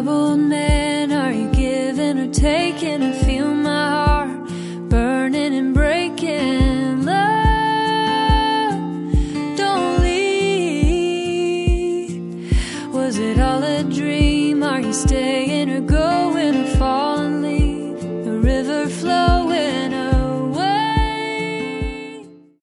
troubled man? Are you giving or taking? I feel my heart burning and breaking. Love, don't leave. Was it all a dream? Are you staying?